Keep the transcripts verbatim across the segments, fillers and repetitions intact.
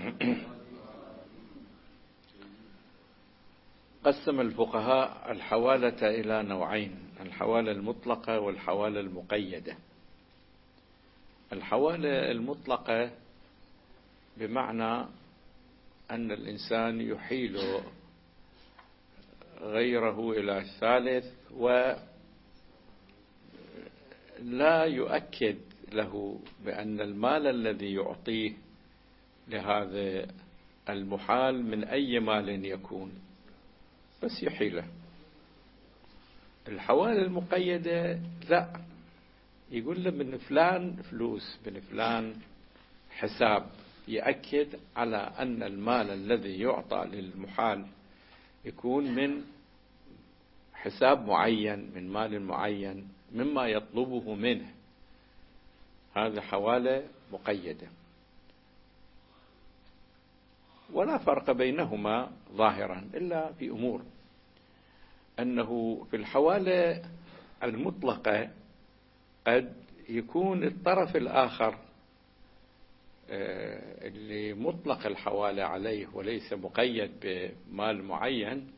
قسم الفقهاء الحوالة إلى نوعين: الحوالة المطلقة والحوالة المقيدة. الحوالة المطلقة بمعنى أن الإنسان يحيل غيره إلى الثالث ولا يؤكد له بأن المال الذي يعطيه لهذا المحال من أي مال يكون، بس يحيله. الحوالة المقيدة لا، يقول له من فلان فلوس، من فلان حساب، يأكد على أن المال الذي يعطى للمحال يكون من حساب معين، من مال معين، مما يطلبه منه. هذا حوالة مقيدة، ولا فرق بينهما ظاهرا إلا في أمور: أنه في الحوالة المطلقة قد يكون الطرف الآخر اللي مطلق الحوالة عليه وليس مقيد بمال معين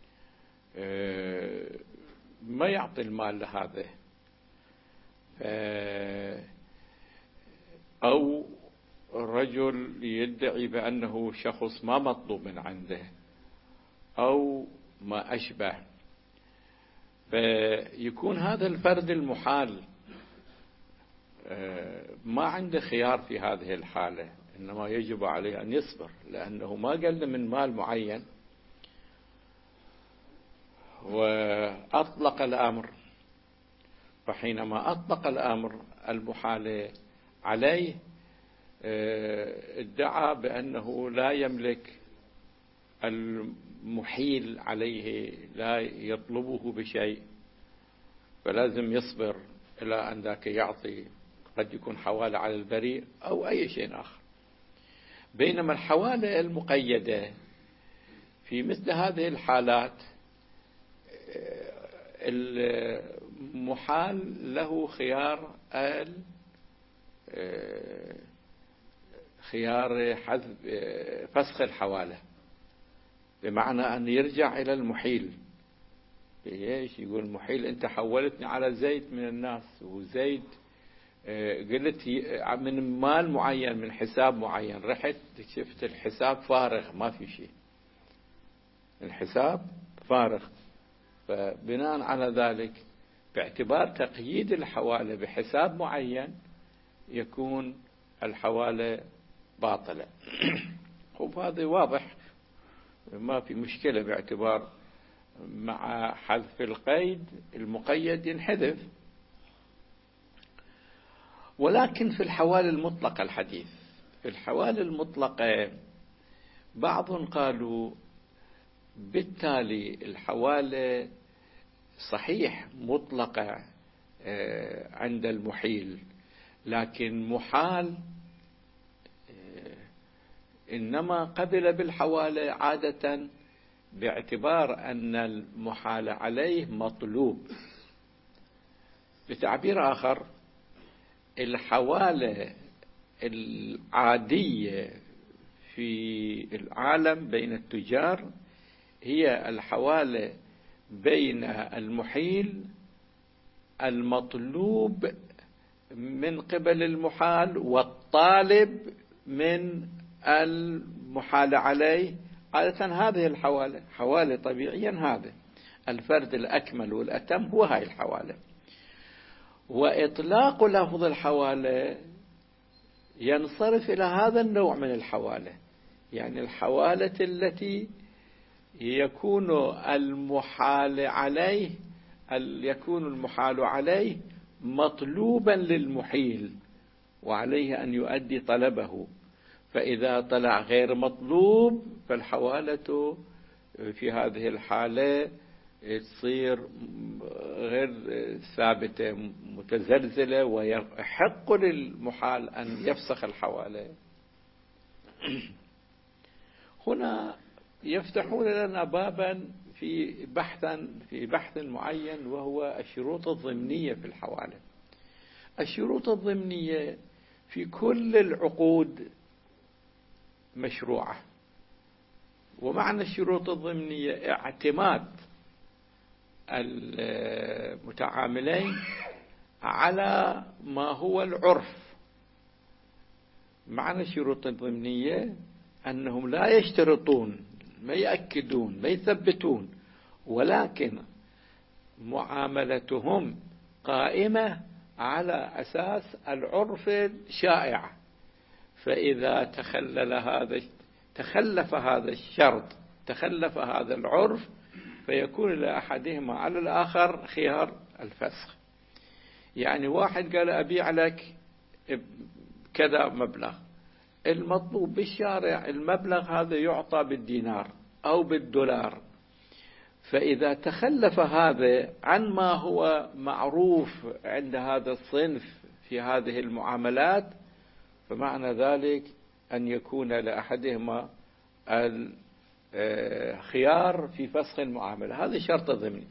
ما يعطي المال لهذا، أو رجل يدعي بأنه شخص ما مطلوب من عنده أو ما أشبه، فيكون هذا الفرد المحال ما عنده خيار في هذه الحالة، إنما يجب عليه أن يصبر، لأنه ما قال من مال معين وأطلق الأمر. فحينما أطلق الأمر المحال عليه ادعى بأنه لا يملك المحيل عليه، لا يطلبه بشيء، فلازم يصبر إلى أن ذاك يعطي، قد يكون حوالة على البريء أو أي شيء آخر. بينما الحوالة المقيدة في مثل هذه الحالات المحال له خيار خيار حذف فسخ الحوالة، بمعنى أن يرجع إلى المحيل. ايش يقول المحيل؟ أنت حولتني على زيد من الناس، وزيد قلت من مال معين من حساب معين، رحت شفت الحساب فارغ ما في شيء، الحساب فارغ. فبناء على ذلك باعتبار تقييد الحوالة بحساب معين يكون الحوالة باطلة. وهذا واضح ما في مشكلة، باعتبار مع حذف القيد المقيد ينحذف. ولكن في الحوالة المطلقة الحديث، في الحوالة المطلقة بعض قالوا بالتالي الحوالة صحيح مطلقة عند المحيل، لكن محال إنما قبل بالحوالة عادة باعتبار أن المحال عليه مطلوب. بتعبير آخر، الحوالة العادية في العالم بين التجار هي الحوالة بين المحيل المطلوب من قبل المحال والطالب من المحال عليه. عادة هذه الحوالة حوالة طبيعيا، هذا الفرد الأكمل والأتم هو هاي الحوالة. وإطلاق لفظ الحوالة ينصرف إلى هذا النوع من الحوالة، يعني الحوالة التي يكون المحال عليه يكون المحال عليه مطلوبا للمحيل وعليه أن يؤدي طلبه، فإذا طلع غير مطلوب فالحوالة في هذه الحالة تصير غير ثابتة متزلزلة، ويحق للمحال أن يفسخ الحوالة. هنا يفتحون لنا بابا في بحثا في بحث معين، وهو الشروط الضمنية في الحوالة. الشروط الضمنية في كل العقود مشروعة. ومعنى الشروط الضمنية اعتماد المتعاملين على ما هو العرف. معنى الشروط الضمنية أنهم لا يشترطون، ما يأكدون، ما يثبتون، ولكن معاملتهم قائمة على أساس العرف الشائع. فإذا تخلل هذا تخلف هذا الشرط، تخلف هذا العرف، فيكون لأحدهما على الآخر خيار الفسخ. يعني واحد قال أبيع لك كذا مبلغ، المطلوب بالشارع المبلغ هذا يعطى بالدينار أو بالدولار، فإذا تخلف هذا عن ما هو معروف عند هذا الصنف في هذه المعاملات، فمعنى ذلك أن يكون لأحدهما الخيار في فسخ المعاملة. هذا الشرط الضمني.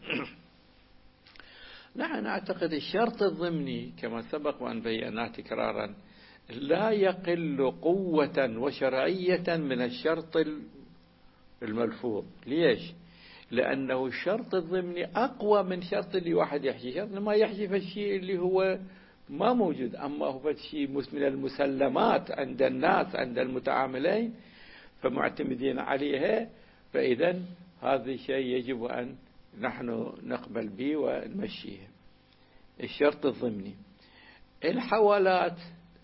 نحن نعتقد الشرط الضمني كما سبق وأن بينا تكرارا لا يقل قوة وشرعية من الشرط الملفوظ. ليش؟ لأنه الشرط الضمني أقوى من شرط اللي واحد يحكي. شرط ما يحكي في الشيء اللي هو ما موجود، أما هو شيء من المسلمات عند الناس، عند المتعاملين، فمعتمدين عليها. فإذا هذا الشيء يجب أن نحن نقبل به ونمشيه. الشرط الضمني. الحوالات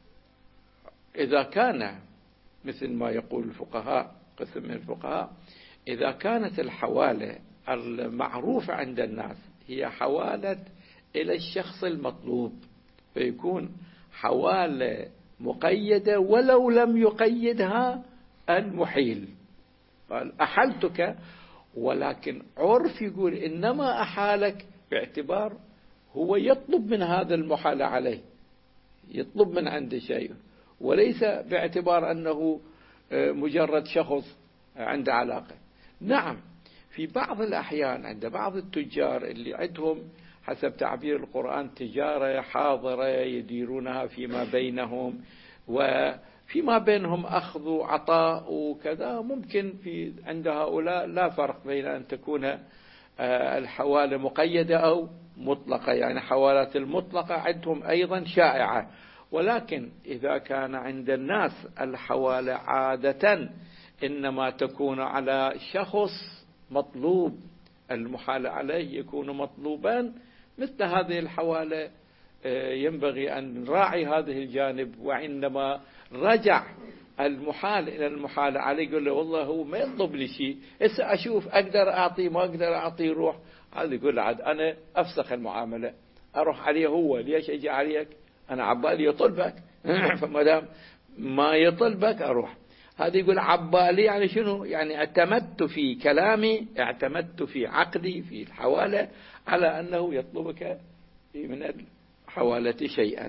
إذا كان مثل ما يقول الفقهاء، قسم من الفقهاء، إذا كانت الحوالة المعروفة عند الناس هي حوالة إلى الشخص المطلوب، فيكون حوالة مقيدة ولو لم يقيدها المحيل. قال أحلتك، ولكن عرف يقول إنما أحالك باعتبار هو يطلب من هذا المحال عليه، يطلب من عنده شيء، وليس باعتبار أنه مجرد شخص عنده علاقة. نعم، في بعض الأحيان عند بعض التجار اللي عندهم حسب تعبير القرآن تجارة حاضرة يديرونها فيما بينهم، وفيما بينهم أخذ وعطاء وكذا، ممكن في عند هؤلاء لا فرق بين أن تكون الحوالة مقيدة أو مطلقة. يعني حوالات المطلقة عندهم أيضا شائعة. ولكن إذا كان عند الناس الحوالة عادة إنما تكون على شخص مطلوب، المحال عليه يكون مطلوبا، مثل هذه الحوالة ينبغي أن نراعي هذه الجانب. وعندما رجع المحال إلى المحال عليه يقول له والله هو ما يطلب لي شيء، هسه أشوف أقدر أعطيه ما أقدر أعطيه روح، هذا يقول عاد أنا أفسخ المعاملة، أروح عليه هو، ليش أجي عليك؟ أنا عبالي يطلبك فما دام ما يطلبك أروح. هذا يقول عبالي يعني شنو؟ يعني اعتمدت في كلامي، اعتمدت في عقدي في الحوالة على أنه يطلبك من الحوالة شيئا.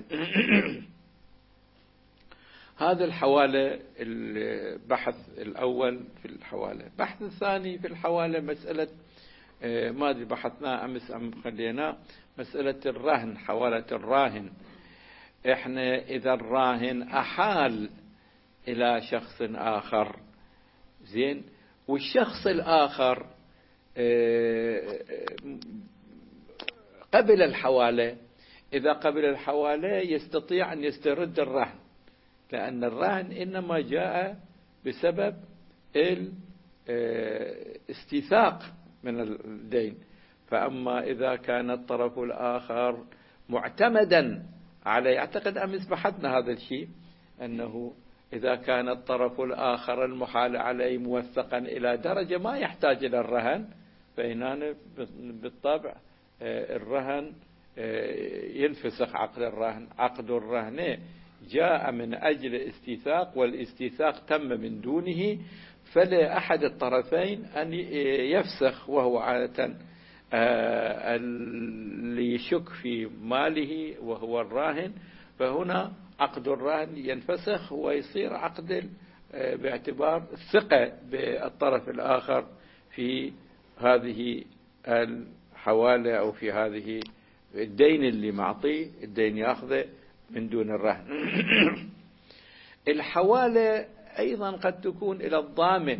هذا الحوالة البحث الأول في الحوالة. البحث الثاني في الحوالة مسألة ما أدري بحثناه أمس أم خلينا، مسألة الرهن، حوالة الراهن. إحنا إذا الراهن أحال إلى شخص آخر زين، والشخص الآخر قبل الحوالة، إذا قبل الحوالة يستطيع أن يسترد الرهن، لأن الرهن إنما جاء بسبب الاستيثاق من الدين. فأما إذا كان الطرف الآخر معتمدا عليه، أعتقد أمس بحثنا هذا الشيء، أنه إذا كان الطرف الآخر المحال عليه موثقا إلى درجة ما يحتاج إلى الرهن، فإننا بالطبع الرهن ينفسخ عقد الرهن. عقد الرهن جاء من أجل استيثاق، والاستيثاق تم من دونه، فلا أحد الطرفين أن يفسخ، وهو عادة اللي يشك في ماله وهو الراهن، فهنا عقد الرهن ينفسخ ويصير عقد باعتبار الثقة بالطرف الآخر في هذه الحوالة أو في هذه الدين اللي معطيه، الدين يأخذه من دون الرهن. الحوالة أيضا قد تكون إلى الضامن.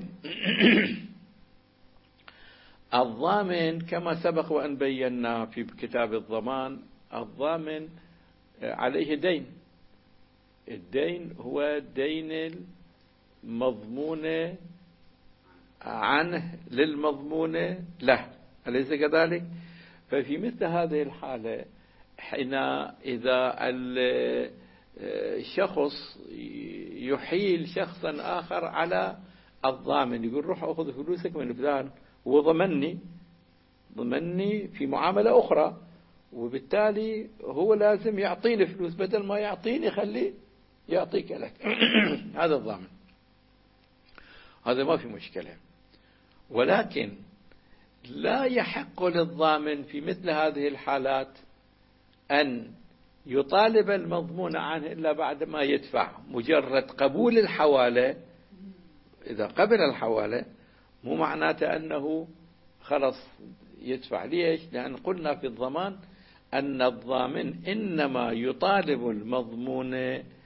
الضامن كما سبق وأن بينا في كتاب الضمان، الضامن عليه دين. الدين هو دين المضمون عنه للمضمون له، أليس كذلك؟ ففي مثل هذه الحالة حين إذا الشخص يحيل شخصا آخر على الضامن، يقول روح أخذ فلوسك من فلان، هو ضمني ضمني في معاملة أخرى، وبالتالي هو لازم يعطيني فلوس، بدل ما يعطيني خليه يعطيك لك. هذا الضامن، هذا ما في مشكلة. ولكن لا يحق للضامن في مثل هذه الحالات أن يطالب المضمون عنه إلا بعد ما يدفع. مجرد قبول الحوالة، إذا قبل الحوالة مو معناته أنه خلص يدفع. ليش؟ لأن قلنا في الضمان أن الضامن إنما يطالب المضمون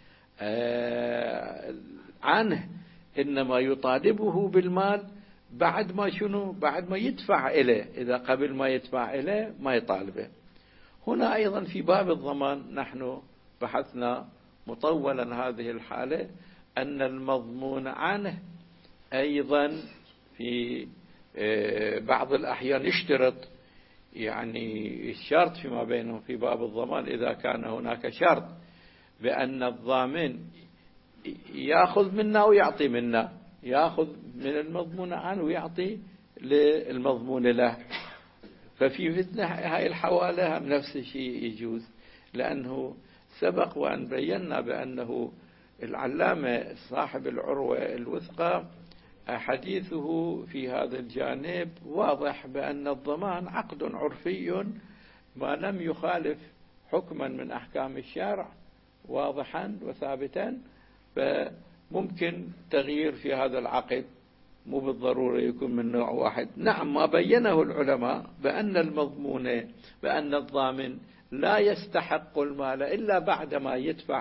عنه، إنما يطالبه بالمال بعد ما شنو؟ بعد ما يدفع إليه. إذا قبل ما يدفع إليه ما يطالبه. هنا أيضا في باب الضمان نحن بحثنا مطولا هذه الحالة، أن المضمون عنه أيضا في بعض الأحيان يشترط، يعني الشرط فيما بينهم في باب الضمان إذا كان هناك شرط بأن الضامن يأخذ منا ويعطي منا، يأخذ من المضمون عنه ويعطي للمضمون له. ففي مثل هاي الحوالة نفس الشيء يجوز، لأنه سبق وأن بينا بأنه العلامة صاحب العروة الوثقى حديثه في هذا الجانب واضح، بأن الضمان عقد عرفي ما لم يخالف حكما من أحكام الشرع واضحا وثابتا، فممكن تغيير في هذا العقد، مو بالضرورة يكون من نوع واحد. نعم، ما بينه العلماء بأن المضمون بأن الضامن لا يستحق المال إلا بعدما يدفع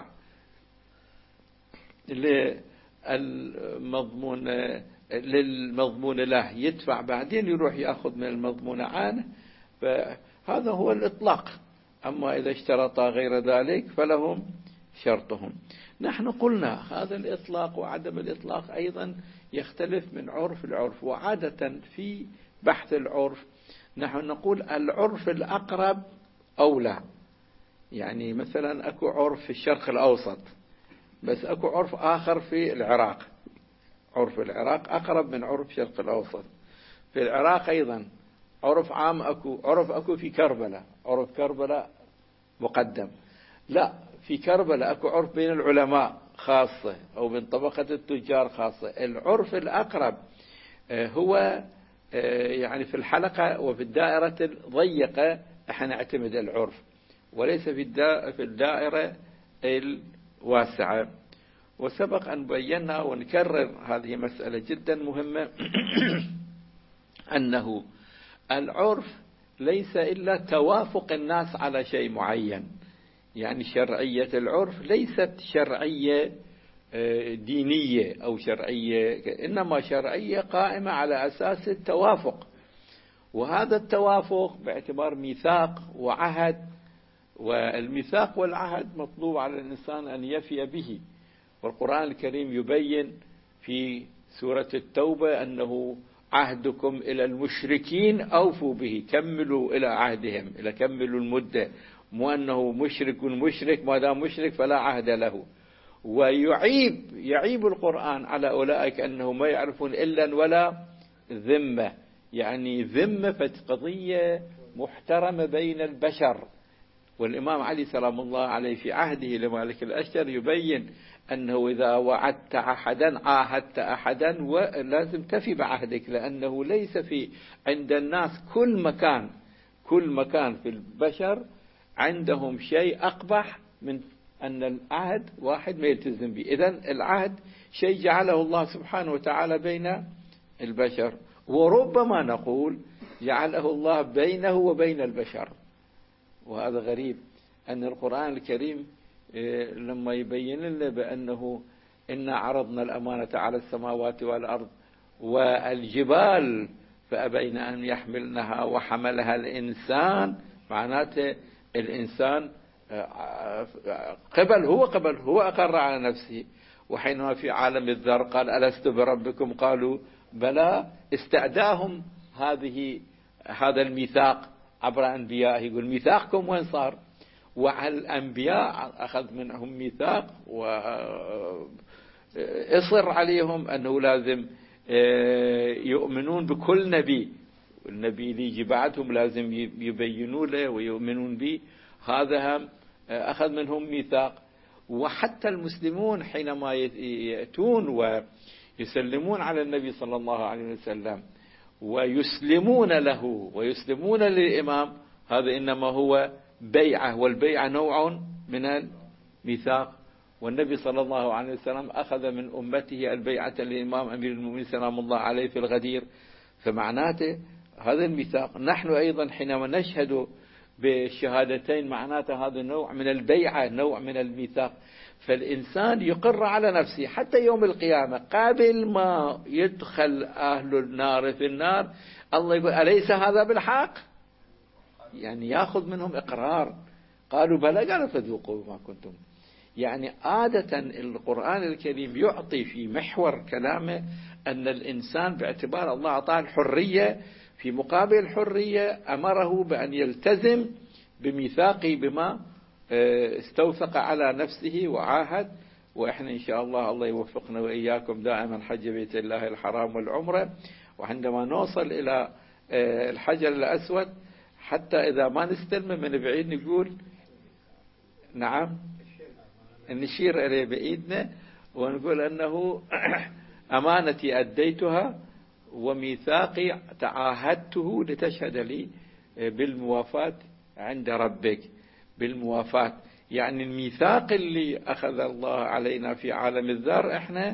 للمضمون للمضمون له، يدفع بعدين يروح يأخذ من المضمون عنه. فهذا هو الإطلاق. أما إذا اشترط غير ذلك فلهم شرطهم. نحن قلنا هذا الإطلاق وعدم الإطلاق أيضا يختلف من عرف العرف. وعادة في بحث العرف نحن نقول العرف الأقرب أولى. يعني مثلا أكو عرف في الشرق الأوسط، بس أكو عرف آخر في العراق. عرف العراق أقرب من عرف الشرق الأوسط. في العراق أيضا عرف عام أكو، عرف أكو في كربلاء، عرف كربلاء مقدم. لا، في كربلاء أكو عرف بين العلماء خاصة أو بين طبقة التجار خاصة. العرف الأقرب هو يعني في الحلقة وفي الدائرة الضيقة احنا نعتمد العرف، وليس في الدائرة الواسعة. وسبق أن بينا ونكرر هذه مسألة جدا مهمة أنه العرف ليس إلا توافق الناس على شيء معين. يعني شرعية العرف ليست شرعية دينية أو شرعية، إنما شرعية قائمة على أساس التوافق. وهذا التوافق باعتبار ميثاق وعهد، والميثاق والعهد مطلوب على الإنسان أن يفي به. والقرآن الكريم يبين في سورة التوبة أنه عهدكم إلى المشركين أوفوا به، كملوا إلى عهدهم، إلى كملوا المدة، مو أنه مشرك مشرك ما دام مشرك فلا عهد له. ويعيب يعيب القرآن على أولئك أنه ما يعرفون إلا ولا ذمة. يعني ذمة قضية محترمة بين البشر. والإمام علي سلام الله عليه في عهده لمالك الأشتر يبين أنه إذا وعدت أحدا عاهدت أحدا ولازم تفي بعهدك، لأنه ليس في عند الناس كل مكان كل مكان في البشر عندهم شيء أقبح من أن العهد واحد ما يلتزم به. إذن العهد شيء جعله الله سبحانه وتعالى بين البشر، وربما نقول جعله الله بينه وبين البشر. وهذا غريب أن القرآن الكريم لما يبين لنا بأنه إنا عرضنا الأمانة على السماوات والأرض والجبال فأبين أن يحملنها وحملها الإنسان. معناته الإنسان قبل هو قبل هو أقر على نفسه. وحينما في عالم الذر قال ألست بربكم قالوا بلى، استأداهم هذه هذا الميثاق عبر أنبياء. يقول ميثاقكم وين صار؟ وعلى الأنبياء أخذ منهم ميثاق وإصر عليهم أنه لازم يؤمنون بكل نبي، والنبي اللي يجي بعدهم لازم يبينوا له ويؤمنون به. هذا أخذ منهم ميثاق. وحتى المسلمون حينما يأتون ويسلمون على النبي صلى الله عليه وسلم ويسلمون له ويسلمون للإمام، هذا إنما هو بيعة، والبيعة نوع من الميثاق. والنبي صلى الله عليه وسلم أخذ من أمته البيعة للإمام أمير المؤمنين سلام الله عليه في الغدير. فمعناته هذا الميثاق. نحن أيضا حينما نشهد بالشهادتين معناته هذا نوع من البيعة، نوع من الميثاق. فالإنسان يقر على نفسه حتى يوم القيامة قبل ما يدخل أهل النار في النار الله يقول أليس هذا بالحق؟ يعني يأخذ منهم إقرار. قالوا بلى، قالوا فذوقوا ما كنتم. يعني عادة القرآن الكريم يعطي في محور كلامه أن الإنسان باعتبار الله أعطاه الحرية، في مقابل الحرية أمره بأن يلتزم بميثاقه بما استوثق على نفسه وعاهد. وإحنا إن شاء الله الله يوفقنا وإياكم دائما حج بيت الله الحرام والعمرة. وعندما نوصل إلى الحجر الأسود حتى إذا ما نستلمه من بعيد نقول نعم، نشير إليه بإيدنا ونقول أنه أمانتي أديتها وميثاقي تعاهدته لتشهد لي بالموافاة عند ربك. بالموافاة يعني الميثاق اللي أخذ الله علينا في عالم الذر احنا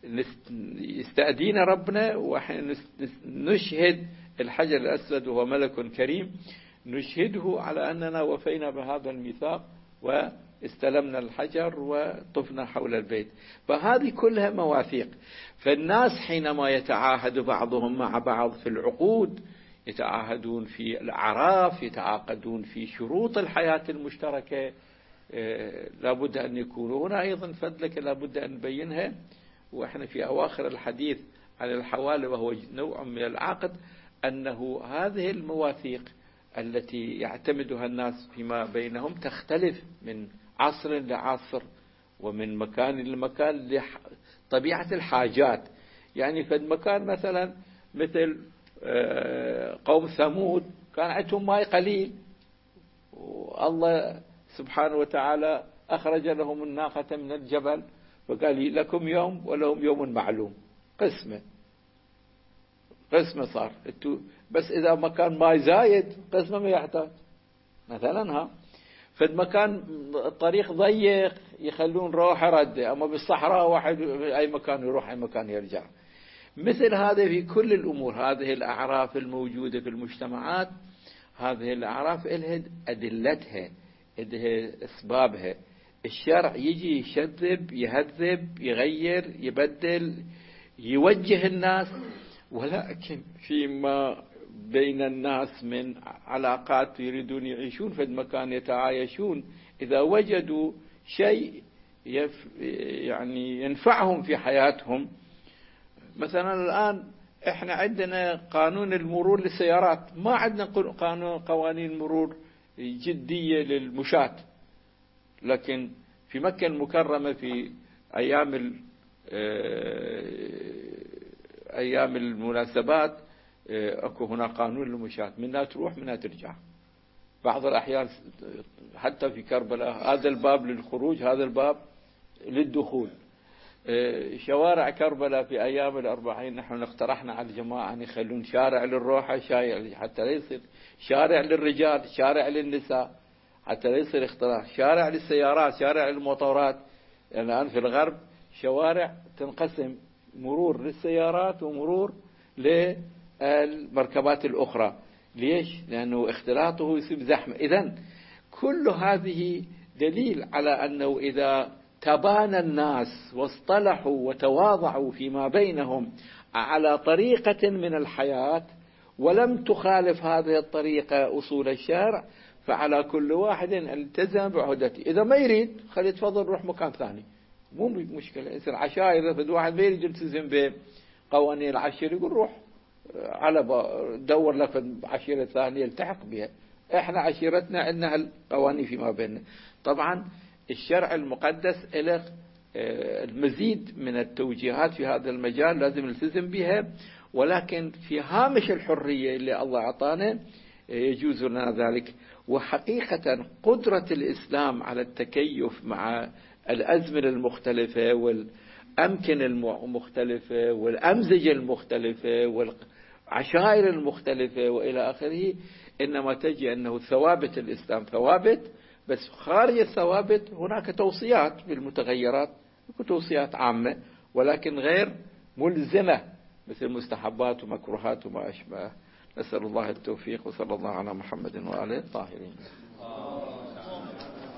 يستأدين ربنا، وإحنا نشهد الحجر الأسود وهو ملك كريم، نشهده على أننا وفينا بهذا الميثاق واستلمنا الحجر وطفنا حول البيت. فهذه كلها مواثيق. فالناس حينما يتعاهد بعضهم مع بعض في العقود، يتعاهدون في الأعراف، يتعاقدون في شروط الحياة المشتركة، لابد أن يكونوا هنا أيضا فضلك لابد أن نبينها. وإحنا في أواخر الحديث عن الحوالي وهو نوع من العقد، أنه هذه المواثيق التي يعتمدها الناس فيما بينهم تختلف من عصر لعصر ومن مكان لمكان لطبيعة الحاجات. يعني في المكان مثلا مثل قوم ثمود كان عندهم ماء قليل، والله سبحانه وتعالى أخرج لهم الناقة من الجبل فقال لكم يوم ولهم يوم معلوم، قسمة قسمة صار. بس إذا مكان ماء زايد قسمة ما يحتاج مثلا. ها فالمكان الطريق ضيق يخلون روحه رده، أما بالصحراء واحد أي مكان يروح أي مكان يرجع. مثل هذا في كل الأمور. هذه الأعراف الموجودة في المجتمعات، هذه الأعراف إلها أدلتها، إلها أسبابها. الشرع يجي يشذب يهذب يغير يبدل يوجه الناس، ولكن فيما بين الناس من علاقات يريدون يعيشون في المكان يتعايشون، إذا وجدوا شيء يف يعني ينفعهم في حياتهم. مثلا الآن احنا عندنا قانون المرور للسيارات، ما عندنا قانون قوانين مرور جدية للمشاة. لكن في مكة المكرمة في أيام أيام المناسبات أكو هنا قانون للمشاة، منها تروح منها ترجع. بعض الأحيان حتى في كربلاء هذا الباب للخروج هذا الباب للدخول. شوارع كربلاء في أيام الأربعين نحن اقترحنا على الجماعة أن يخلون شارع للروحة شارع حتى لا يصير شارع للرجال شارع للنساء، حتى لا يصير اختلاف، شارع للسيارات شارع للموتورات. يعني الآن في الغرب شوارع تنقسم مرور للسيارات ومرور للمركبات الأخرى. ليش؟ لأنه اختلاطه يصير زحمة. إذن كل هذه دليل على أنه إذا تبانى الناس واصطلحوا وتواضعوا فيما بينهم على طريقة من الحياة ولم تخالف هذه الطريقة أصول الشرع، فعلى كل واحد التزم بعهدته. إذا ما يريد خلي يتفضل روح مكان ثاني، مو مشكلة. يصير عشائر، إذا واحد ما يريد يلتزم بقوانين العشيرة يقول روح على دور لك عشيرة ثانية التحق بها. احنا عشيرتنا عندنا القوانين فيما بيننا. طبعا الشرع المقدس له المزيد من التوجيهات في هذا المجال لازم نلتزم بها، ولكن في هامش الحرية اللي الله أعطانا يجوز لنا ذلك. وحقيقة قدرة الإسلام على التكيف مع الأزمنة المختلفة والأمكنة المختلفة والأمزجة المختلفة والعشائر المختلفة وإلى آخره، إنما تجي أنه ثوابت الإسلام ثوابت، بس خارج الثوابت هناك توصيات بالمتغيرات، توصيات عامة ولكن غير ملزمة مثل مستحبات ومكروهات وما أشبه. نسأل الله التوفيق، وصلى الله على محمد وآله الطاهرين.